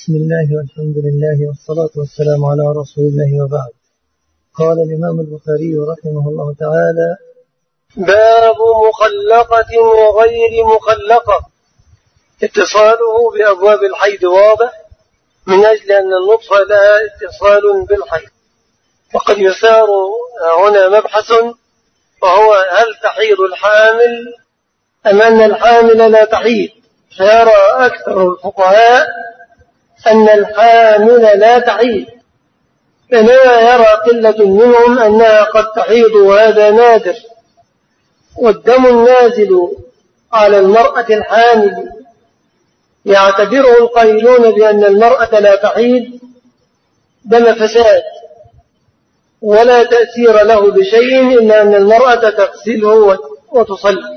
بسم الله والحمد لله والصلاة والسلام على رسول الله وبعد. قال الإمام البخاري رحمه الله تعالى: باب مخلقة وغير مخلقة. اتصاله بأبواب الحيض واضح من أجل أن النطفة لها اتصال بالحيض. وقد يثار هنا مبحث، وهو هل تحيض الحامل أم أن الحامل لا تحيض؟ فيرى أكثر الفقهاء أن الحامل لا تحيض، فلا يرى قلة منهم أنها قد تحيض، وهذا نادر. والدم النازل على المرأة الحامل يعتبره القائلون بأن المرأة لا تحيض دم فساد ولا تأثير له بشيء إلا أن المرأة تغسله وتصلي.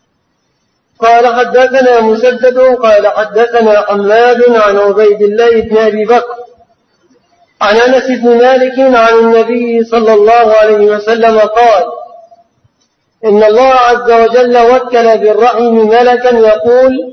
قال: حدثنا مسدد قال حدثنا حماد عن عبيد الله بن أبي بكر عن أنس بن مالك عن النبي صلى الله عليه وسلم قال: إن الله عز وجل وكل بالرحم ملكا يقول: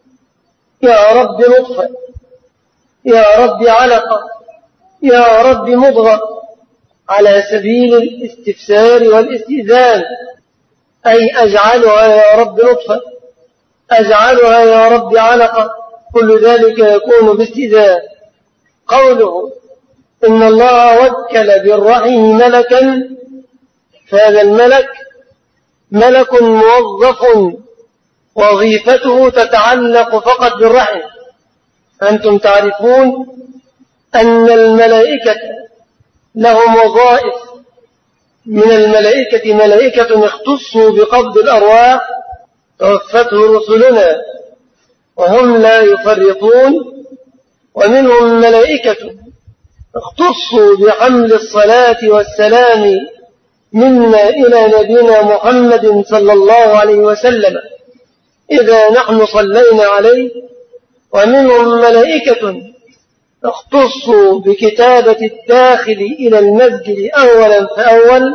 يا رب نطفة، يا رب علقة، يا رب مضغة، على سبيل الاستفسار والاستئذان، أي أجعلها يا رب نطفة، أجعلها يا رب علقة، كل ذلك يكون باستئذان. قوله إن الله وكل بالرحم ملكا، فهذا الملك ملك موظف وظيفته تتعلق فقط بالرحم. أنتم تعرفون أن الملائكة لهم وظائف، من الملائكة ملائكة اختصوا بقبض الأرواح توفته رسلنا وهم لا يفرطون، ومنهم ملائكة اختصوا بحمل الصلاة والسلام منا إلى نبينا محمد صلى الله عليه وسلم إذا نحن صلينا عليه، ومنهم ملائكة اختصوا بكتابة الداخل إلى المسجد أولا فأول،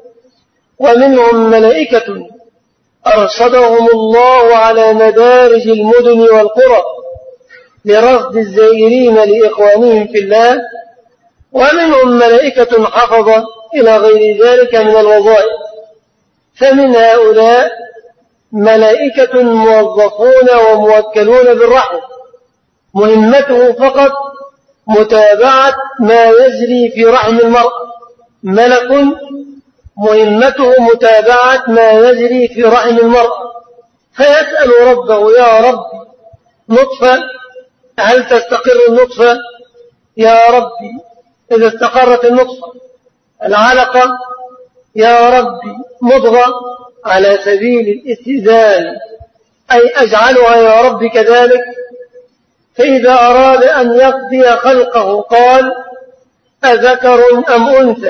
ومنهم ملائكة أرصدهم الله على مدارج المدن والقرى لرصد الزائرين لإخوانهم في الله، ومنهم ملائكة حفظة إلى غير ذلك من الوظائف. فمن هؤلاء ملائكة موظفون وموكلون بالرحم، مهمته فقط متابعة ما يجري في رحم المرأة. ملك مهمته متابعة ما يجري في رحم المرأة، فيسأل ربه: يا رب نطفة، هل تستقر النطفة؟ يا ربي إذا استقرت النطفة. العلقة: يا ربي مضغة، على سبيل الاستئذان، أي أجعلها يا رب كذلك. فإذا أراد أن يقضي خلقه قال: أذكر أم أنثى،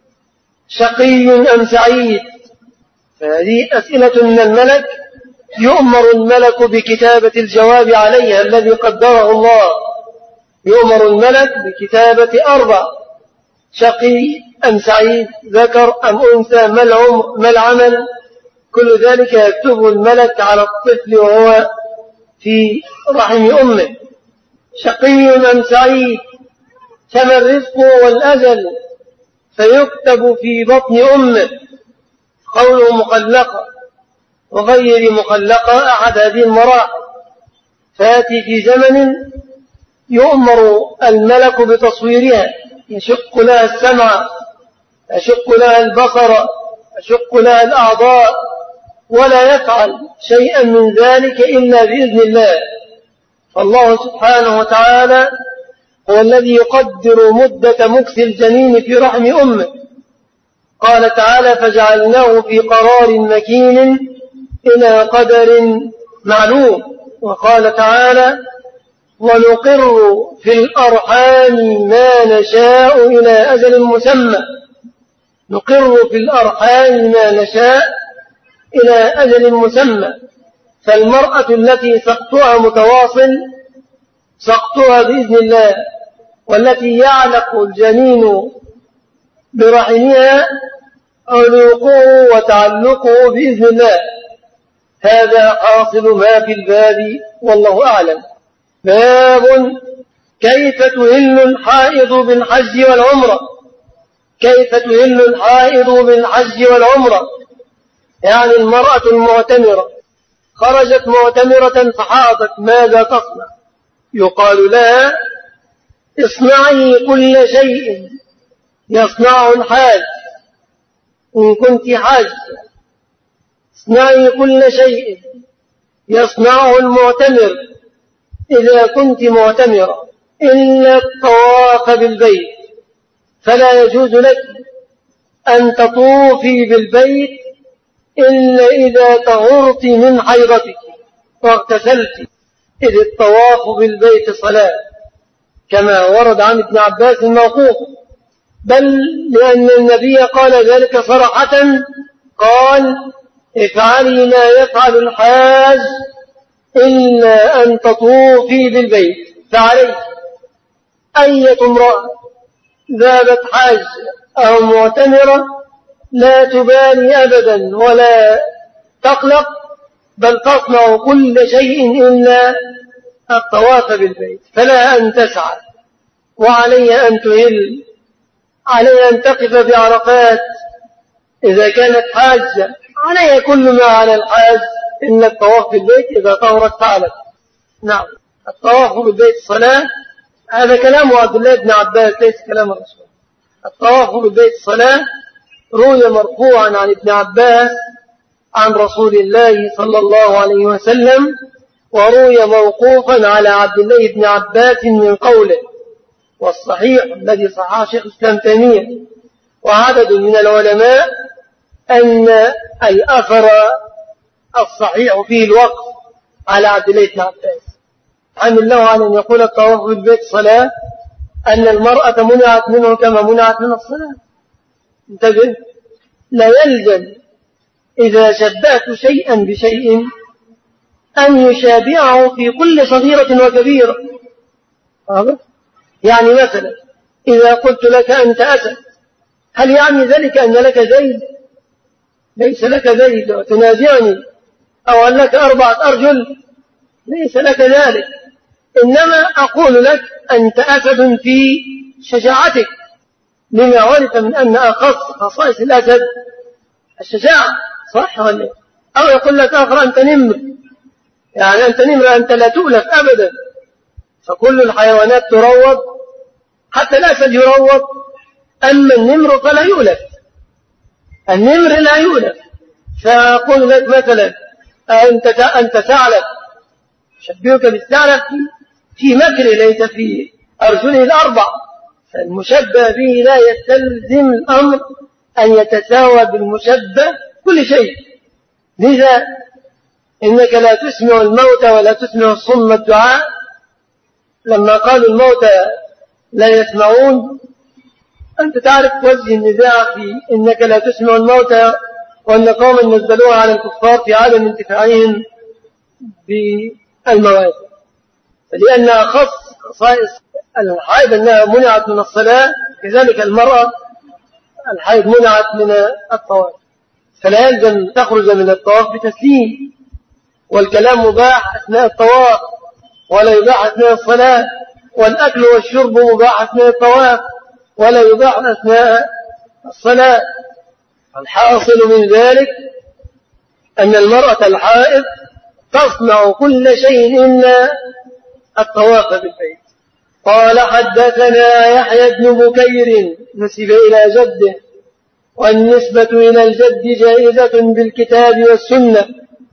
شقي أم سعيد؟ فهذه أسئلة من الملك، يؤمر الملك بكتابة الجواب عليها الذي قدره الله. يؤمر الملك بكتابة 4: شقي أم سعيد، ذكر أم أنثى، ما العمل، كل ذلك يكتبه الملك على الطفل وهو في رحم أمه. شقي أم سعيد، فما الرزق والأجل، فيكتب في بطن أمه. قوله مخلقة وغير مخلقة أحد هذه المراحل، فيأتي في زمن يؤمر الملك بتصويرها، يشق لها السمع، يشق لها البصر، يشق لها الأعضاء، ولا يفعل شيئا من ذلك إلا بإذن الله. فالله سبحانه وتعالى هو الذي يقدر مدة مكث الجنين في رحم أمه. قال تعالى: فجعلناه في قرار مكين إلى قدر معلوم. وقال تعالى: ونقر في الأرحام ما نشاء إلى أجل مسمى. نقر في الأرحام ما نشاء إلى أجل مسمى. فالمرأة التي سقطها متواصل سقطها بإذن الله، والتي يعلق الجنين برحمها علوقه وتعلقه بإذن الله. هذا حاصل ما في الباب، والله أعلم. باب كيف تهل الحائض بالحج والعمرة؟ كيف تهل الحائض بالحج والعمرة؟ يعني المرأة المعتمرة خرجت معتمرة فحاضت، ماذا تصنع؟ يقال لها اصنعي كل شيء يصنعه الحاج إن كنت حاج، اصنعي كل شيء يصنعه المعتمر إذا كنت معتمرة إلا الطواف بالبيت، فلا يجوز لك أن تطوفي بالبيت إلا إذا طهرت من حيضتك واغتسلت، إذ الطواف بالبيت صلاة، كما ورد عن ابن عباس الموقوف، بل لأن النبي قال ذلك صراحة، قال افعلي ما يفعل الحاج إلا أن تطوفي بالبيت. فعليك أية امرأة ذهبت حاج أو معتمرة لا تبالي أبدا ولا تقلق، بل تصنع كل شيء إلا الطواف بالبيت، فلا أن تسعى، وعلي أن تهل، علي أن تقف بعرفات إذا كانت حاجة، علي كل ما على الحاج إلا الطواف بالبيت إذا طهرت فعلت. نعم، الطواف بالبيت صلاة، هذا كلام عبد الله بن عباس ليس كلام الرسول. الطواف بالبيت صلاة روي مرفوعا عن ابن عباس عن رسول الله صلى الله عليه وسلم، وروي موقوفا على عبد الله بن عباس من قوله، والصحيح الذي صححه شيخ الإسلام تيمية وعدد من العلماء أن الأثر الصحيح فيه الوقف على عبد الله بن عباس، حمل الله على أن يقول الطواف بالبيت صلاة، أن المرأة منعت منه كما منعت من الصلاة. انتبه، لا يلزم إذا شبهت شيئا بشيء أن يشابهه في كل صغيرة وكبيرة. يعني مثلا إذا قلت لك أنت أسد، هل يعني ذلك أن لك زيد؟ ليس لك زيد وتنازعني، أو أن لك 4 أرجل، ليس لك ذلك، إنما أقول لك أنت أسد في شجاعتك، لما عرف من أن أخص خصائص الأسد الشجاعة، صح ولا؟ أو يقول لك آخر أنت نمر، يعني أنت نمر، أنت لا تؤلف أبدا، فكل الحيوانات تروض، حتى الأسد يروض، أما النمر فلا يؤلف، النمر لا يؤلف. فأقول لك مثلا أنت ثعلب، شبهك بالثعلب في مكر ليس في أرجله ال4، فالمشبه به لا يستلزم الأمر أن يتساوى بالمشبه كل شيء. لذا إنك لا تسمع الموتى ولا تسمع الصم الدعاء، لما قالوا الموتى لا يسمعون، أنت تعرف وجه النزاع في إنك لا تسمع الموتى، وأن قوما نزلوها على الكفار في عدم انتفاعهم بالمواد، فلأن أخص خصائص الحائض أنها منعت من الصلاة، كذلك المرأة الحائض منعت من الطواف، فلا يلزم تخرج من الطواف بتسليم، والكلام مباح أثناء الطواف ولا يباح أثناء الصلاة، والأكل والشرب مباح أثناء الطواف ولا يباح أثناء الصلاة. الحاصل من ذلك أن المرأة الحائض تصنع كل شيء إلا الطواف بالبيت. قال حدثنا يحيى بن بكير نسب إلى جده، والنسبة إلى الجد جائزة بالكتاب والسنة،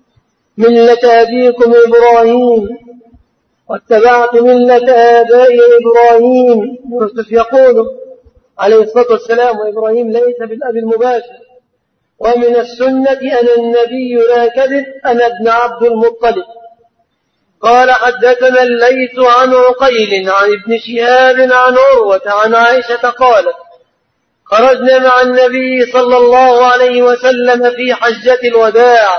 ملة أبيكم إبراهيم واتبعت ملة آباء إبراهيم. يوسف يقول عليه الصلاة والسلام وإبراهيم ليس بالأب المباشر، ومن السنة أن النبي لا كذب، أنا ابن عبد المطلب. قال حدثنا الليث عن عقيل عن ابن شهاب عن عروة عن عائشة قالت خرجنا مع النبي صلى الله عليه وسلم في حجة الوداع.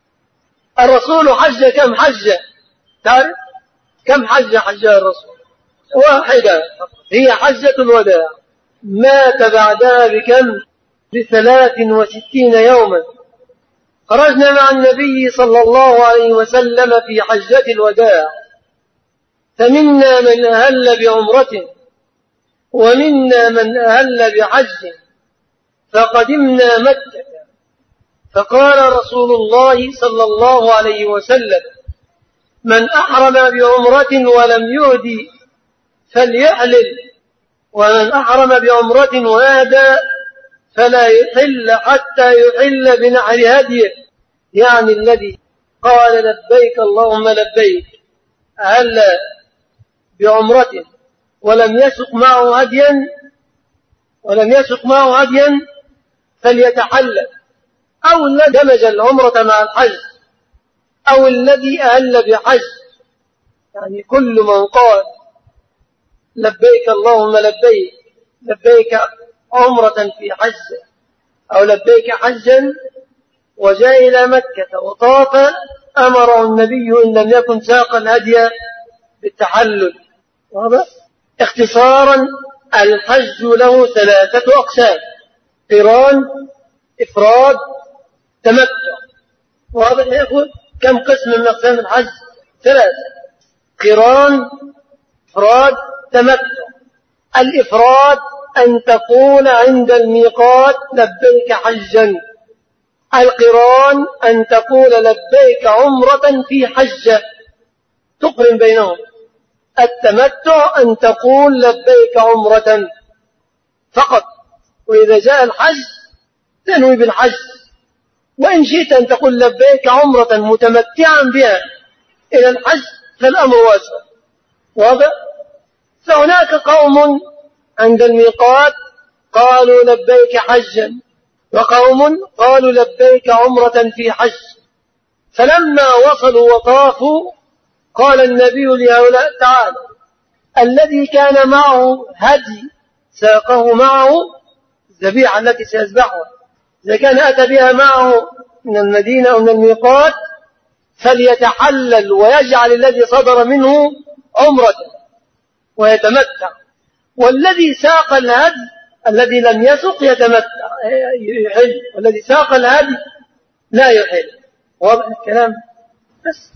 الرسول حج كم حجة؟ تعرف كم حجة حجها الرسول؟ واحدة، هي حجة الوداع، مات بعدها بكم؟ ب63 يوما. خرجنا مع النبي صلى الله عليه وسلم في حجة الوداع، فمنا من أهل بعمرة ومنا من أهل بحج فقدمنا مكة فقال رسول الله صلى الله عليه وسلم من أحرم بعمرة ولم يهدي فليحلل ومن أحرم بعمرة وأهدى فلا يحل حتى يحل بنحر هديه، يعني الذي قال لبيك اللهم لبيك أهل بعمرة ولم يسق معه هديا فليتحلل، أو الذي دمج العمرة مع الحج، أو الذي أهل بحج. يعني كل من قال لبيك اللهم لبيك، لبيك عمرة في حج أو لبيك حجا وجاء إلى مكة وطاف، أمره النبي إن لم يكن ساق الهدي بالتحلل. اختصارا الحج له 3 أقسام: قران، إفراد، تمتع. واضح يا أخوة؟ كم قسم من أقسام الحج؟ 3: قران، إفراد، تمتع. الإفراد أن تقول عند الميقات لبيك حجا. القران أن تقول لبيك عمرة في حجة، تقرن بينهم. التمتع أن تقول لبيك عمرة فقط، وإذا جاء الحج تنوي بالحج، وإن شئت أن تقول لبيك عمرة متمتعا بها إلى الحج فالأمر واسع. واضح؟ فهناك قوم عند الميقات قالوا لبيك حجا، وقوم قالوا لبيك عمرة في حج. فلما وصلوا وطافوا قال النبي لهؤلاء تعالى: الذي كان معه هدي ساقه معه الذبيحة التي سيذبحها، إذا كان أتى بها معه من المدينة أو من الميقات فليتحلل ويجعل الذي صدر منه عمرة ويتمتع، والذي ساق الهدي الذي لم يسق يتمتع يحل، والذي ساق الهدي لا يحل. واضح الكلام؟ بس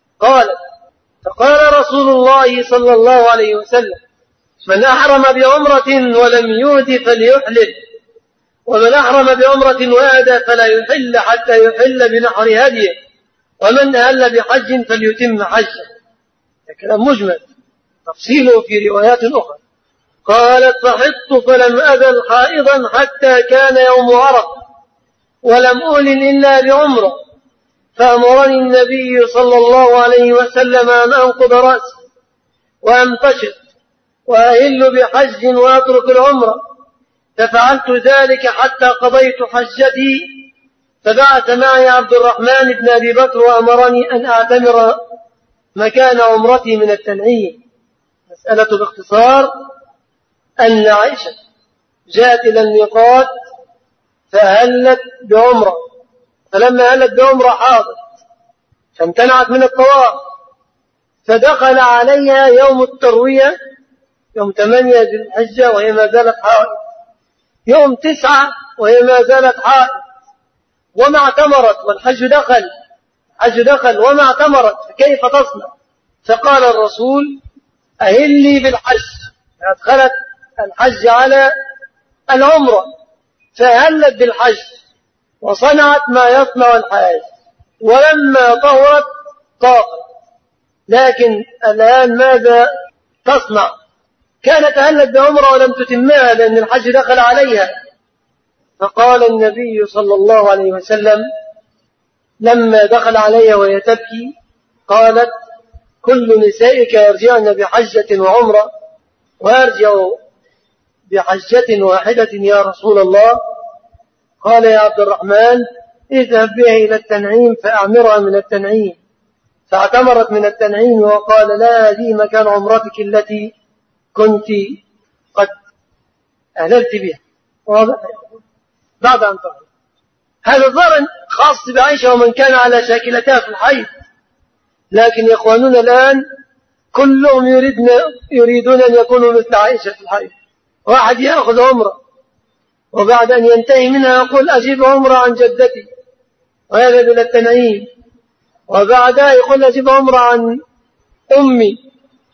فقال رسول الله صلى الله عليه وسلم: من أحرم بعمرة ولم يهد فليحلل، ومن أحرم بعمرة وأهدى فلا يحل حتى يحل بنحر هديه، ومن أهل بحج فليتم حجه. كلام مجمل تفصيله في روايات أخرى. قالت: فحطت فلم أزل حائضا حتى كان يوم عرفة ولم أهلل إلا بعمرة، فأمرني النبي صلى الله عليه وسلم أن أنقض رأسي وأمتشط وأهل بحج وأترك العمرة، ففعلت ذلك حتى قضيت حجتي، فبعث معي عبد الرحمن بن أبي بكر وأمرني أن أعتمر مكان عمرتي من التنعيم. مسألة باختصار أن عائشة جاءت إلى الميقات فأهلت بعمرة، فلما أهلت بعمرة حاضت فامتنعت من الطواف، فدخل عليها يوم التروية يوم 8 ذي الحجة وهي ما زالت حائض، يوم 9 وهي ما زالت حائض، وما اعتمرت والحج دخل وما اعتمرت، فكيف تصنع؟ فقال الرسول: أهلي بالحج. فأدخلت الحج على العمرة، فأهلت بالحج وصنعت ما يصنع الحاج، ولما طهرت طافت. لكن الآن ماذا تصنع؟ كانت أهلت بعمرة ولم تتمها لأن الحج دخل عليها. فقال النبي صلى الله عليه وسلم لما دخل عليها وهي تبكي، قالت: كل نسائك يرجعن بحجة وعمرة ويرجع بحجة واحدة يا رسول الله. قال: يا عبد الرحمن اذهب بها إلى التنعيم فأعمرها من التنعيم. فاعتمرت من التنعيم وقال: لا، هذه مكان عمرتك التي كنت قد أهللت بها. واضح؟ بعد أن طهر. هذا الظاهر خاص بعائشة ومن كان على شاكلتها في الحيض، لكن إخواننا الآن كلهم يريدون أن يكونوا مثل عائشة في الحيض. واحد يأخذ عمره وبعد أن ينتهي منها يقول: أجيب عمره عن جدتي ويذهب إلى التنعيم، وبعدها يقول: أجيب عمره عن أمي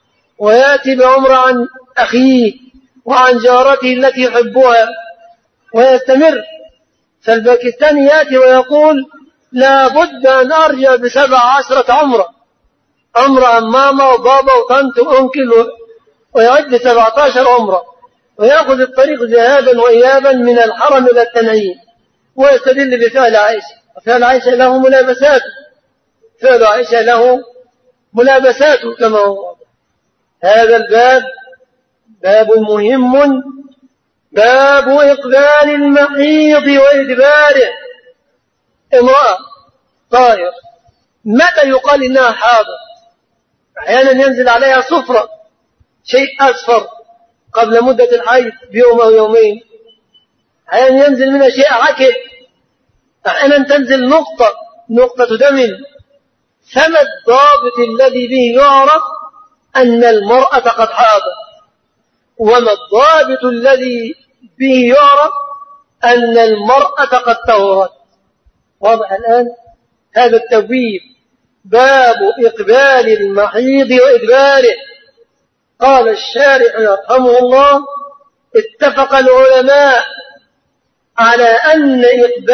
ويأتي بعمرة عن أخيه وعن جارته التي يحبها ويستمر. فالباكستاني يأتي ويقول لا بد أن أرجع ب17 عمرة عن ماما وبابا وطنط وأنكل، ويعد 17 عمرة، ويأخذ الطريق ذهابا وإيابا من الحرم إلى التنعيم، ويستدل بفعل عائشة. وفعل عائشة له ملابساته، فعل عائشة له ملابساته كما هو. هذا الباب باب مهم، باب إقبال المحيض وإدباره. امرأة طاهر متى يقال إنها حاضر؟ أحيانا ينزل عليها صفرة، شيء أصفر قبل مدة الحيض بيوم أو يومين، أحيانا ينزل منها شيء عكر، أحيانا تنزل نقطة دم. فما الضابط الذي به يعرف أن المرأة قد حاضت؟ وما الضابط الذي به يعرف أن المرأة قد طهرت؟ واضح الآن؟ هذا التبويب باب إقبال المحيض وإدباره. قال الشارح يرحمه الله اتفق العلماء على أن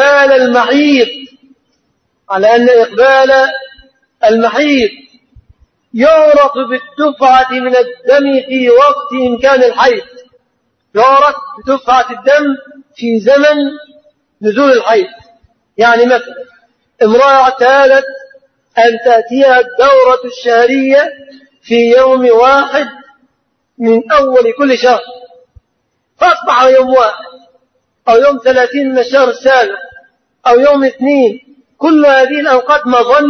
إقبال المحيض يعرف بالدفعة من الدم في وقت إمكان الحيض، يعرف بدفعة الدم في زمن نزول الحيض. يعني مثلا امرأة اعتادت أن تأتيها الدورة الشهرية في يوم 1 من أول كل شهر، فأصبح يوم 1 أو يوم 30 من الشهر السابع أو يوم 2، كل هذه الأوقات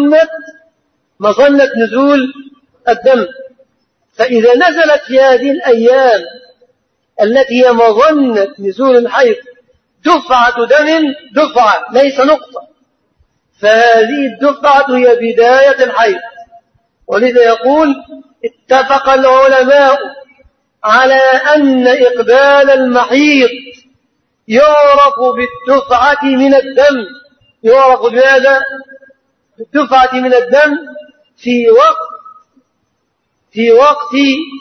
مظنة نزول الدم. فإذا نزلت في هذه الأيام التي هي مظنة نزول الحيض دفعة دم، دفعة ليس نقطة، فهذه الدفعة هي بداية الحيض. ولذا يقول اتفق العلماء على أن إقبال المحيض يعرف بالدفعة من الدم. يعرف بماذا؟ بالدفعة من الدم في وقت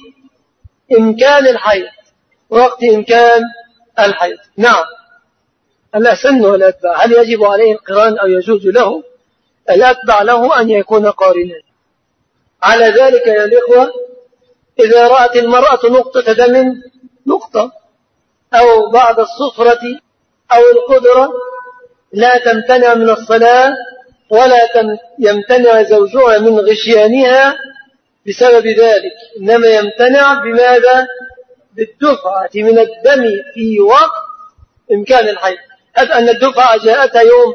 إمكان الحيض، وقت إمكان الحيض. نعم. الأسن والأتبع، هل يجب عليه القران أو يجوز له؟ الأتبع له أن يكون قارنا. على ذلك يا الإخوة، إذا رأت المرأة نقطة دم، نقطة أو بعد الصفرة أو القدرة، لا تمتنع من الصلاة ولا يمتنع زوجها من غشيانها بسبب ذلك، إنما يمتنع بماذا؟ بالدفعة من الدم في وقت إمكان الحيض. هذا أن الدفعة جاءتها يوم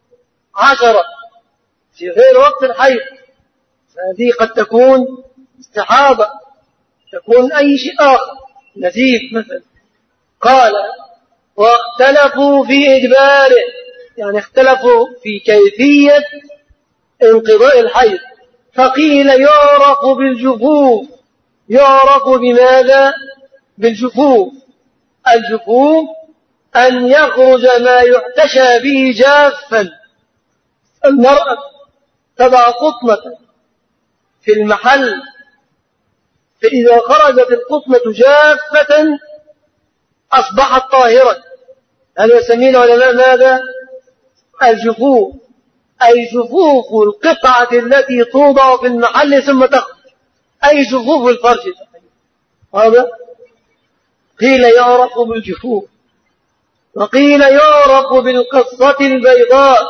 10 في غير وقت الحيض، فهذه قد تكون استحاضة، تكون أي شيء آخر، نزيف مثلا. قال واختلفوا في إجباره، يعني اختلفوا في كيفية انقضاء الحيض. فقيل يعرف بالجفوف. يعرف بماذا؟ بالجفوف. الجفوف أن يخرج ما يحتشى به جافا. المرأة تضع قطنة في المحل، فإذا خرجت القطنة جافة أصبحت طاهرة. هذا يسميه العلماء ماذا؟ الجفوف، أي جفوف القطعة التي توضع في المحل ثم تخرج، أي جفوف الفرج. هذا قيل يعرف بالجفوف، وقيل يعرف بالقصة البيضاء.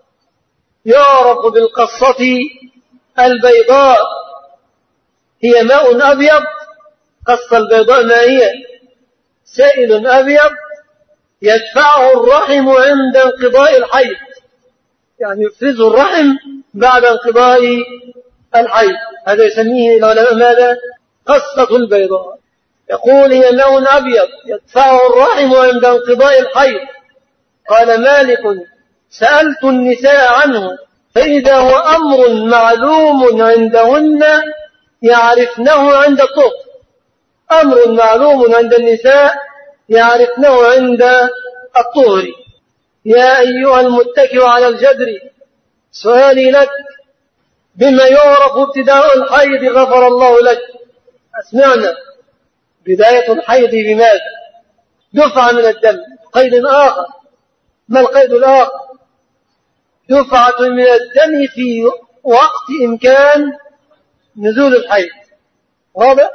يعرف بالقصة البيضاء، هي ماء أبيض. قصة البيضاء ما هي؟ سائل أبيض يدفعه الرحم عند انقضاء الحيض، يعني يفرزه الرحم بعد انقضاء الحيض. هذا يسميه العلماء ماذا؟ قصة البيضاء. يقول هي ماء أبيض يدفعه الرحم عند انقضاء الحيض. قال مالك سألت النساء عنه فإذا هو أمر معلوم عندهن يعرفنه عند الطهر. أمر معلوم عند النساء يعرفنه عند الطهر. يا أيها المتكئ على الجدر، سؤالي لك بما يعرف ابتداء الحيض غفر الله لك. أسمعنا بداية الحيض بماذا؟ دفعة من الدم. قيد آخر. ما القيد الآخر؟ دفعة من الدم في وقت إمكان نزول الحيض. واضح؟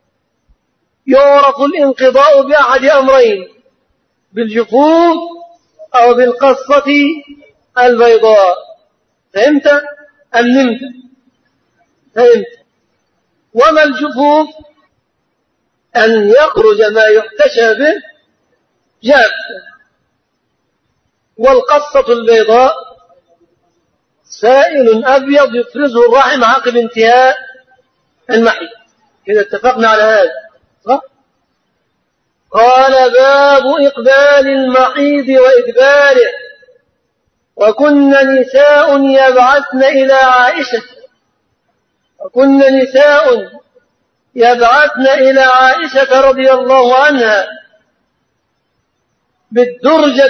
يعرف الانقضاء بأحد أمرين: بالجفوف أو بالقصة البيضاء. فهمت أم نمت؟ فهمت. وما الجفوف؟ أن يخرج ما يحتشى به جافا. والقصة البيضاء سائل أبيض يفرزه الرحم عقب انتهاء المحيض. إذا اتفقنا على هذا صح؟ قال: باب إقبال المحيض وإدباره. وكن نساء يبعثن إلى عائشة رضي الله عنها بالدرجة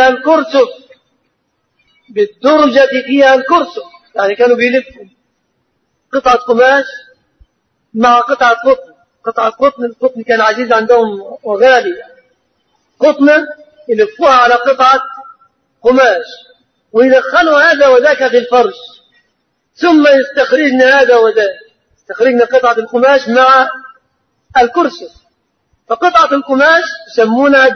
فيها الكرسف. يعني كانوا بيلفوا قطعة قماش مع قطعة قطن. القطن كان عزيز عندهم وغالي. قطنة يلفوها على قطعة قماش ويدخلوا هذا وذاك في الفرش، ثم يستخرجن هذا وذاك. يستخرجن قطعة القماش مع الكرسف. فقطعة القماش يسمونها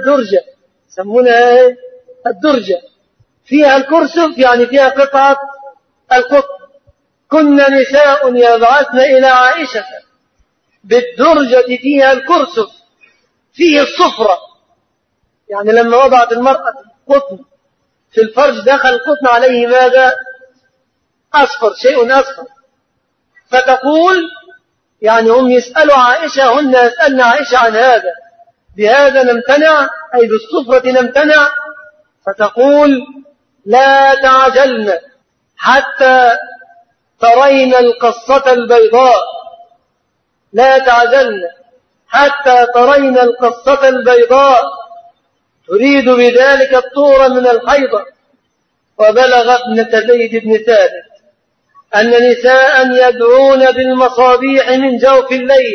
الدرجة فيها الكرسف، يعني فيها قطعة القطن. كن نساء يبعثن إلى عائشة بالدرجة فيها الكرسف فيه الصفرة. يعني لما وضعت المرأة قطن في الفرج دخل القطن عليه ماذا؟ أصفر، شيء أصفر. فتقول يعني هم يسألوا عائشة، هن يسألن عائشة عن هذا، بهذا نمتنع أي بالصفرة نمتنع. فتقول: لا تعجلن حتى ترين القصة البيضاء. لا تعجلن حتى ترين القصة البيضاء، تريد بذلك الطور من الحيضة. وبلغ ابنة زيد بن ثابت أن نساء يدعون بالمصابيح من جوف الليل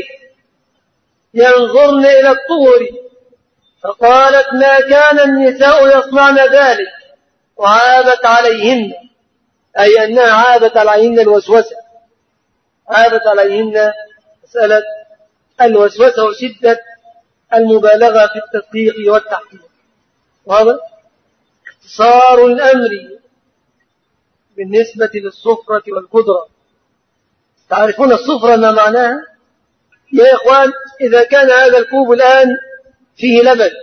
ينظرن إلى الطور، فقالت: ما كان النساء يصنعن ذلك. وعابت عليهن، أي أنها عابت عليهن الوسوسة، عابت عليهن مسألة الوسوسة وشدة المبالغة في التدقيق والتحقيق. وهذا اختصار الأمر بالنسبة للصفرة والقدرة. تعرفون الصفرة ما معناها يا إخوان؟ إذا كان هذا الكوب الآن فيه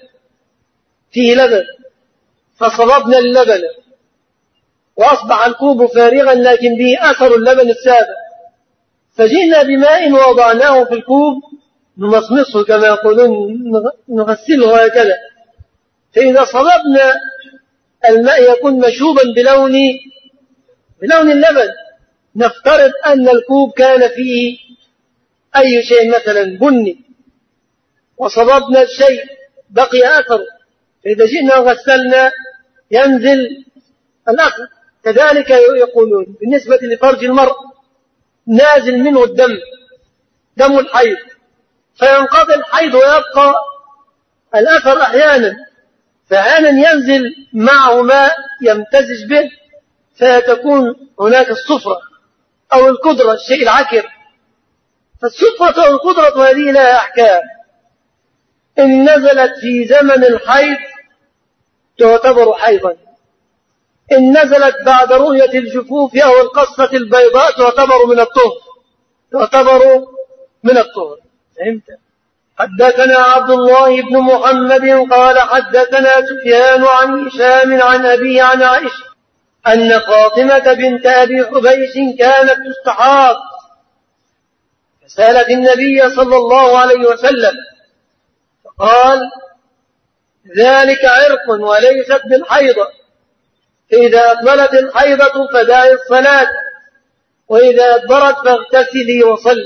لبن فصببنا اللبن وأصبح الكوب فارغا لكن به أثر اللبن السابق، فجئنا بماء ووضعناه في الكوب نمصمصه كما يقولون، نغسله هكذا. فإذا صببنا الماء يكون مشوبا بلون اللبن. نفترض أن الكوب كان فيه أي شيء مثلا بني وصببنا الشيء بقي أثره، فإذا جئنا وغسلنا ينزل الأثر. كذلك يقولون بالنسبة لفرج المرء نازل منه دم الحيض، فينقضي الحيض ويبقى الأثر أحيانا، فأحيانا ينزل معه ماء يمتزج به فتكون هناك الصفرة أو القدرة، الشيء العكر. فالصفرة أو القدرة هذه لها أحكام. إن نزلت في زمن الحيض تعتبر حيضا، إن نزلت بعد رؤية الجفوف أو القصة البيضاء تعتبر من الطهر. فهمت؟ حدثنا عبد الله بن محمد قال حدثنا سفيان عن هشام عن أبيه عن عائشة أن فاطمة بنت أبي حبيش كانت تستحاض، فسألت النبي صلى الله عليه وسلم فقال: ذلك عرق وليست بالحيضة، فإذا أقبلت الحيضة فدعي الصلاة، وإذا أدبرت فاغتسلي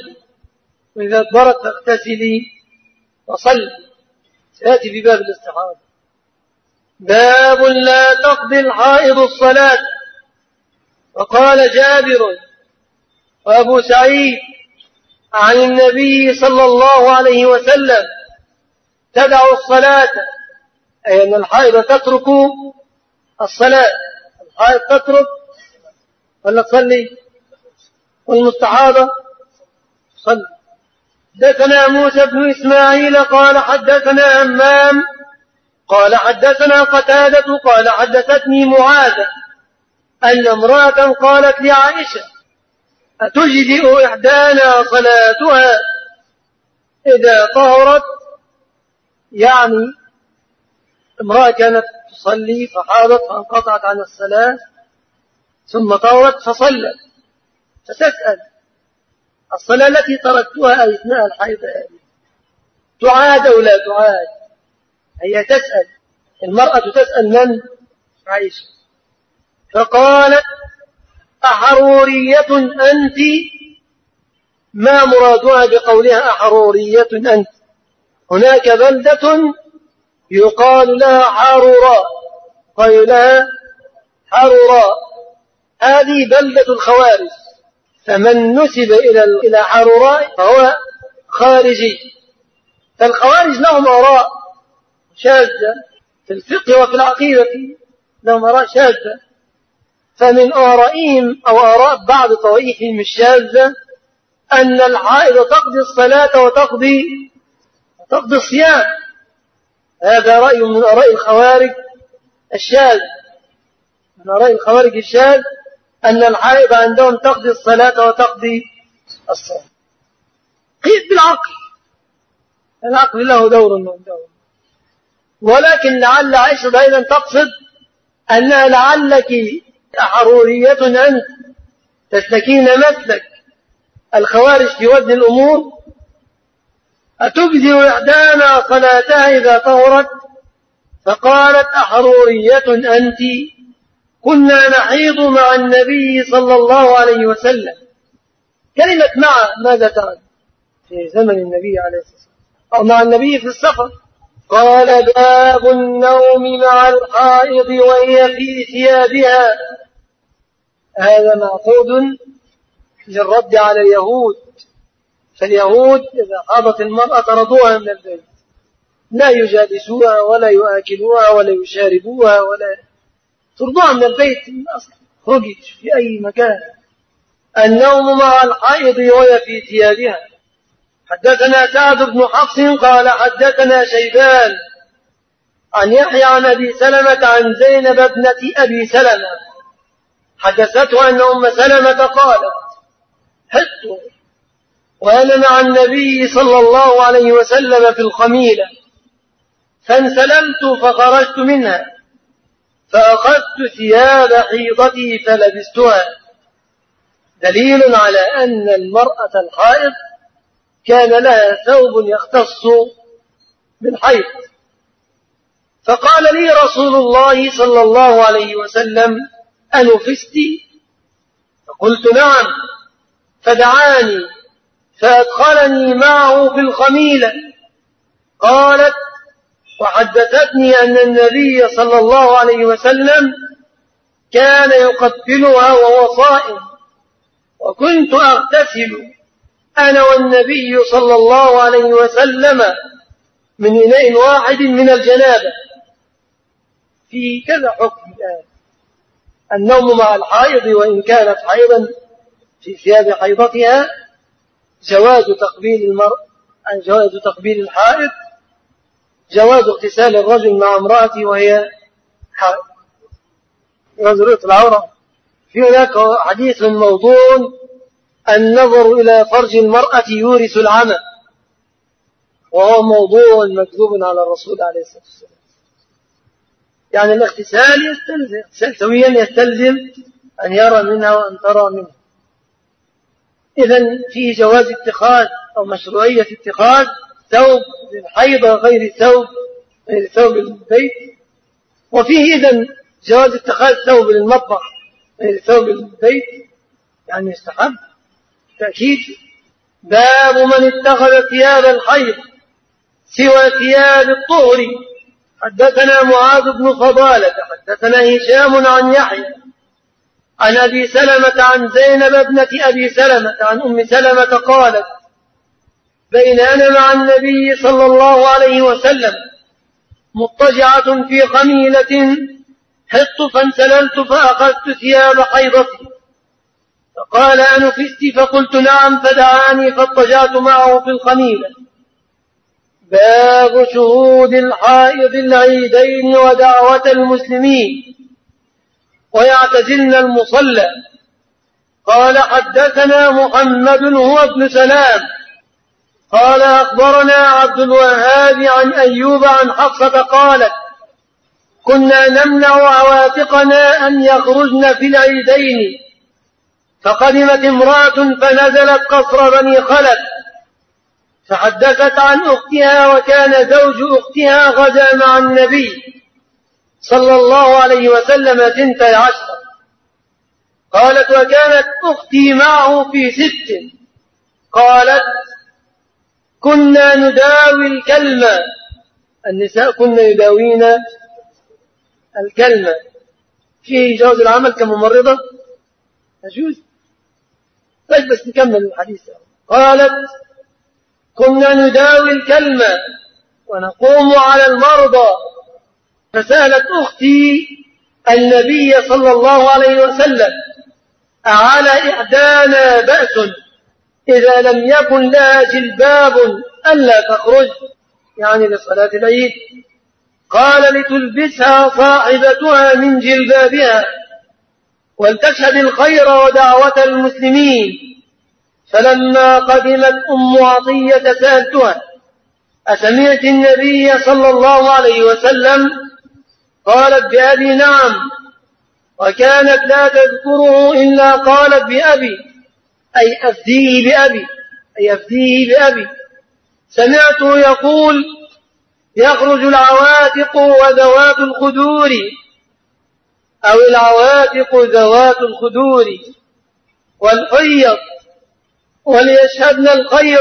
وصلي. سيأتي في باب الاستحاضة. باب لا تقضي الحائض الصلاة. وقال جابر وأبو سعيد عن النبي صلى الله عليه وسلم تدع الصلاة، أي أن الحائض تترك الصلاة. الحائض تترك ولا تصلي؟ والمستحاضة تصلي. حدثنا موسى بن إسماعيل قال حدثنا همام قال حدثنا قتادة قال حدثتني معاذة أن امرأة قالت لعائشة أتجزئ إحدانا صلاتها إذا طهرت؟ يعني امرأة كانت تصلي فحاضت فانقطعت عن الصلاة ثم طهرت فصلت، فتسأل الصلاة التي تركتها أثناء الحيض تعاد أو لا تعاد؟ هي تسأل، المرأة تسأل من؟ عائشة. فقالت أحرورية أنت؟ ما مرادها بقولها أحرورية أنت؟ هناك بلدة يقال لها حاروراء، قال لها حاروراء، هذه بلدة الخوارج، فمن نسب إلى حاروراء فهو خارجي. فالخوارج لهم آراء شاذة في الفقه وفي العقيدة، لهم آراء شاذة، فمن آرائهم أو آراء بعض طوائفهم الشاذة أن الحائض تقضي الصلاة وتقضي الصيام. هذا رأي من آراء الخوارج الشاذ، من آراء الخوارج الشاذ أن الحائض عندهم تقضي الصلاة وتقضي الصيام. قيد بالعقل، العقل له دور من دور. ولكن لعل عائشة أيضا تقصد أنها لعلك حرورية أنت تسلكين مسلك الخوارج في وزن الأمور، أتجزئ إحدانا صلاتها إذا طهرت؟ فقالت أحرورية أنت؟ كنا نحيض مع النبي صلى الله عليه وسلم. كلمة مع ماذا تعني؟ في زمن النبي عليه الصلاة والسلام أو مع النبي في السفر. قال باب النوم مع الحائض وهي في ثيابها. هذا معقود للرد على اليهود، فاليهود إذا حاضت المرأة طردوها من البيت، لا يجالسوها ولا يؤكلوها ولا يشاربوها ولا ترضوها من البيت من أصل، خرجت في أي مكان. النوم مع الحائض وهي في ثيابها. حدثنا سعد بن حفص قال حدثنا شيبان عن يحيى عن أبي سلمة عن زينب ابنة أبي سلمة حدثته أن أم سلمة قالت حدت وأنا مع النبي صلى الله عليه وسلم في الخميلة فانسلمت فخرجت منها فأخذت ثياب حيضتي فلبستها. دليل على أن المرأة الحائض كان لها ثوب يختص بالحيض. فقال لي رسول الله صلى الله عليه وسلم أنفستي؟ فقلت نعم، فدعاني فأدخلني معه في الخميلة. قالت وحدثتني أن النبي صلى الله عليه وسلم كان يقبلها وهو صائم، وكنت أغتسل أنا والنبي صلى الله عليه وسلم من إناء واحد من الجنابة. في كذا حكم الآن النوم مع الحائض وإن كانت حيضا في ثياب حيضتها، جواز تقبيل المرء، جواز تقبيل الحائض، جواز اغتسال الرجل مع امرأته وهي حائض، جواز رؤية العورة. في هناك حديث موضوع النظر إلى فرج المرأة يورث العمى، وهو موضوع مكذوب على الرسول عليه الصلاة والسلام. يعني الاغتسال سويا يستلزم أن يرى منها وأن ترى منها. إذن فيه جواز اتخاذ أو مشروعية اتخاذ ثوب للحيضة غير ثوب البيت، وفيه إذن جواز اتخاذ ثوب للمطبخ غير ثوب البيت، يعني يستحب تأكيد. باب من اتخذ ثياب الحيض سوى ثياب الطهر. حدثنا معاذ بن فضالة حدثنا هشام عن يحيى عن أبي سلمة عن زينب ابنة أبي سلمة عن أم سلمة قالت بين أنا مع النبي صلى الله عليه وسلم مضطجعة في خميلة حط فانسللت فأخذت ثياب حيضتي فقال أنفست فقلت نعم فدعاني فاضطجعت معه في الخميلة. باب شهود الحائض العيدين ودعوة المسلمين ويعتزلن المصلى. قال حدثنا محمد هو ابن سلام قال أخبرنا عبد الوهاب عن أيوب عن حفصة قالت كنا نمنع عواتقنا أن يخرجن في العيدين فقدمت امرأة فنزلت قصر بني خلف فحدثت عن أختها وكان زوج أختها غدا مع النبي صلى الله عليه وسلم 12. قالت وكانت أختي معه في 6. قالت كنا نداوي الكلمة. النساء كنا يداوين الكلمة فيه جواز العمل كممرضة يجوز. طيب بس نكمل الحديث. قالت كنا نداوي الكلمة ونقوم على المرضى فسألت أختي النبي صلى الله عليه وسلم أعلى إحدانا بأس إذا لم يكن لها جلباب ألا تخرج يعني لصلاة العيد. قال لتلبسها صاحبتها من جلبابها ولتشهد الخير ودعوة المسلمين. فلما قدمت أم عطية سألتها أسمعت النبي صلى الله عليه وسلم؟ قالت بأبي نعم. وكانت لا تذكره إلا قالت بأبي أي أفديه بأبي. سمعته يقول يخرج العواتق وذوات الخدور أو العواتق ذوات الخدور والحيض وليشهدن الخير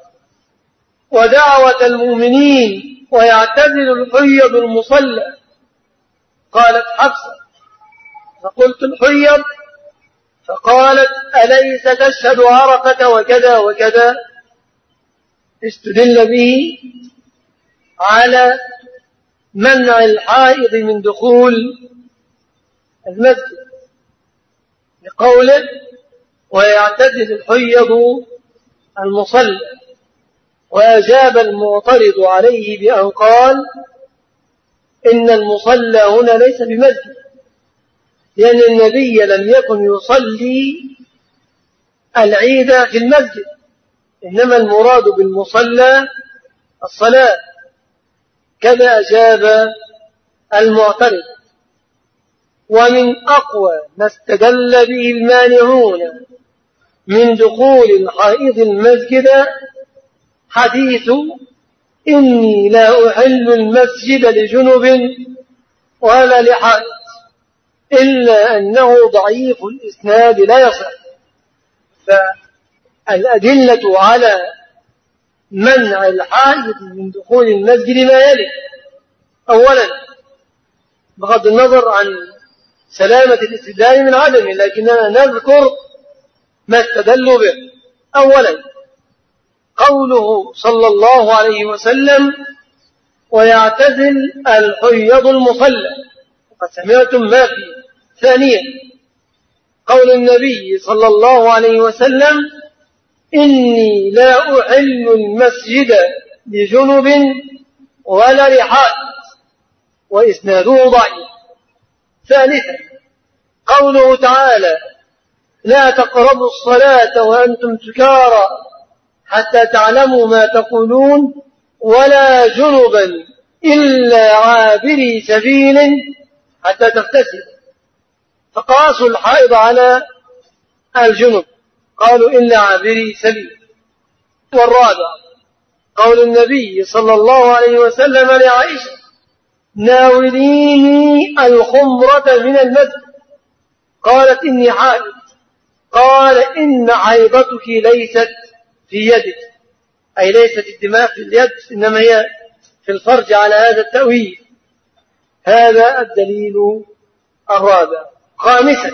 ودعوة المؤمنين ويعتزل الحيض المصلى. قالت حفصة فقلت الحيض فقالت أليس تشهد عرفة وكذا وكذا. استدل به على منع الحائض من دخول المسجد لقوله ويعتزل الحيض المصلى. وأجاب المعترض عليه بأن قال إن المصلى هنا ليس بمسجد لأن النبي لم يكن يصلي العيد في المسجد إنما المراد بالمصلى الصلاة. كذا أجاب المعترض. ومن أقوى ما استدل به المانعون من دخول الحائض المسجد حديث إني لا أحل المسجد لجنب ولا لحائض إلا أنه ضعيف الإسناد لا يصح. فالأدلة على منع الحائض من دخول المسجد ما يلي. أولا بغض النظر عن سلامة الاستدلال من عدمه لكننا نذكر ما استدلوا به. أولا قوله صلى الله عليه وسلم ويعتزل الحيض المصلى وقد سمعتم ما فيه. ثانيا قول النبي صلى الله عليه وسلم إني لا أحل المسجد لجنب ولا لحائض وإسناده ضعيف. ثالثا قوله تعالى لا تقربوا الصلاة وأنتم سكارى حتى تعلموا ما تقولون ولا جنبا إلا عابري سبيل حتى تغتسل. فقاسوا الحائض على الجنب قالوا إلا عابري سبيل. والرابع قول النبي صلى الله عليه وسلم لعائشة ناوليني الخمرة من المسجد قالت إني حائض. قال إن حيضتك ليست في يدك أي ليست الدماء في اليد إنما هي في الفرج على هذا التأويل. هذا الدليل الرابع. خامسا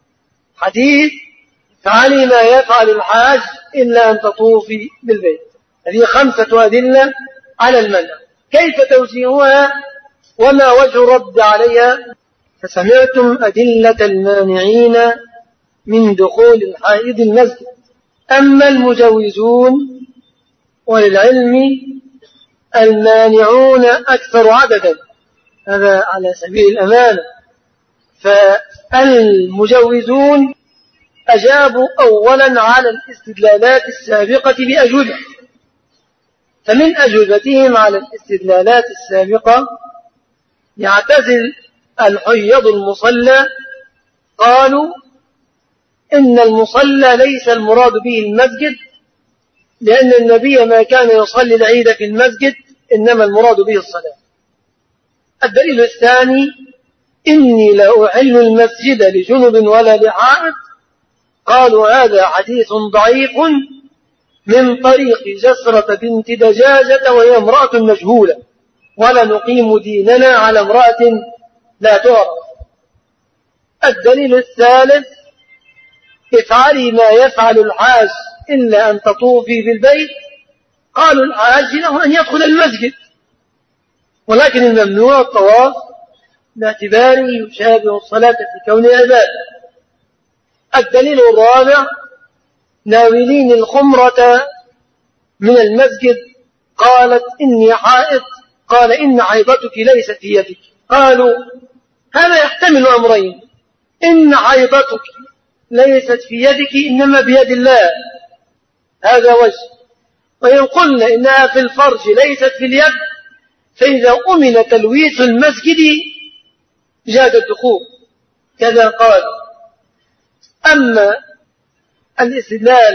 حديث فعلي ما يفعل الحاج إلا أن تطوفي بالبيت. هذه 5 أدلة على المنع. كيف توجيهها وما وجه الرد عليها؟ فسمعتم أدلة المانعين من دخول الحائض المسجد. أما المجوزون وللعلم المانعون أكثر عددا، هذا على سبيل الأمانة. فالمجوزون أجابوا أولا على الاستدلالات السابقة بأجوبة، فمن أجوبتهم على الاستدلالات السابقة يعتزل الحيض المصلى. قالوا إن المصلى ليس المراد به المسجد، لأن النبي ما كان يصلي العيد في المسجد، إنما المراد به الصلاة. الدليل الثاني: إني لا أحل المسجد لجنب ولا لحائض. قالوا هذا حديث ضعيف من طريق جسرة بنت دجاجة، وهي امرأة مجهولة، ولا نقيم ديننا على امرأة لا تعرف. الدليل الثالث: افعلي ما يفعل الحاج إلا أن تطوفي بالبيت. قالوا الحاج له أن يدخل المسجد، ولكن الممنوع الطواف باعتباره يشابه الصلاة في كون عبادة. الدليل الرابع: ناولين الخمرة من المسجد. قالت إني حائض. قال إن حيضتك ليست في يدك. قالوا هذا يحتمل أمرين: إن حيضتك ليست في يدك إنما بيد الله، هذا وجه. وإن قلنا إنها في الفرج ليست في اليد، فإذا أمن تلويث المسجد جاد الدخول، كذا قال. أما الاستدلال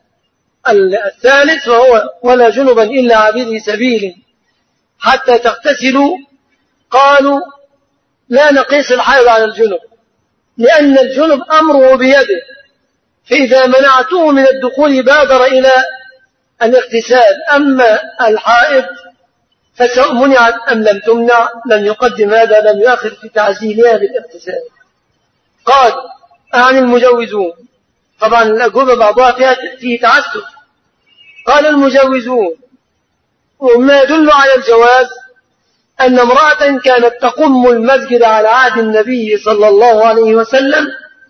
الثالث وهو ولا جنبا إلا عابري سبيل حتى تغتسلوا، قالوا لا نقيس الحائض على الجنب، لأن الجنب أمره بيده، فإذا منعته من الدخول بادر إلى الاغتسال. أما الحائض فسواء منعت أم لم تمنع لم يقدم هذا، لم يؤخر في تعزيلها بالاغتسال. قال عن المجوزون، طبعا الأجوبة بعضها فيه تعسف. قال المجوزون وما يدل على الجواز أن امرأة كانت تقم المسجد على عهد النبي صلى الله عليه وسلم،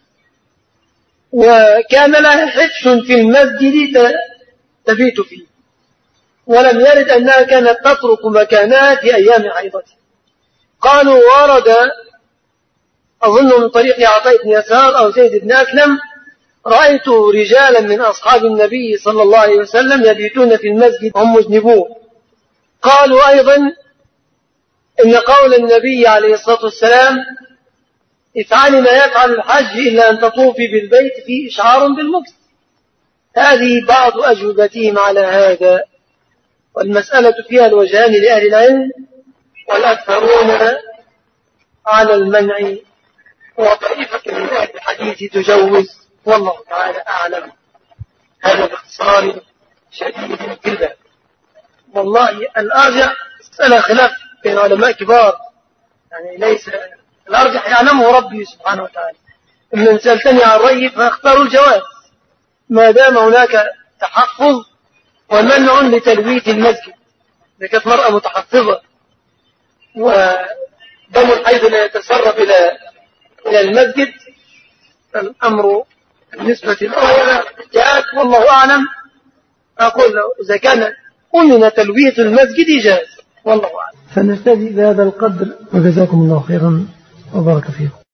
وكان لها حفش في المسجد تبيت فيه، ولم يرد أنها كانت تترك مكانها في أيام حيضتها. قالوا ورد أظن من طريق عطاء بن يسار أو زيد بن أسلم: رأيت رجالا من أصحاب النبي صلى الله عليه وسلم يبيتون في المسجد هم مذنبون. قالوا أيضا إن قول النبي عليه الصلاة والسلام افعلي ما يفعل الحج إلا أن تطوفي بالبيت فيه إشعار بالمكث. هذه بعض أجوبتهم على هذا، والمسألة فيها الوجهان لأهل العلم، والأكثرون على المنع، وطائفة من أهل الحديث تجوز، والله تعالى أعلم. هذا باختصار شديد جدا. والله الأرجح مسألة خلاف بين علماء كبار، يعني ليس الأرجح يعلمه ربي سبحانه وتعالى. إن سألتني عن رأيي فاختاروا الجواز ما دام هناك تحفظ ومنع لتلويث المسجد. إذا كانت مرأة متحفظة ودم الحيض لا يتسرب إلى المسجد، الأمر بالنسبة للأولى جاءت، والله أعلم. أقول له إذا كان أمن تلويث المسجد جاز، والله أعلم. فنستهدي بهذا القدر، وجزاكم الله خيرا وبارك فيكم.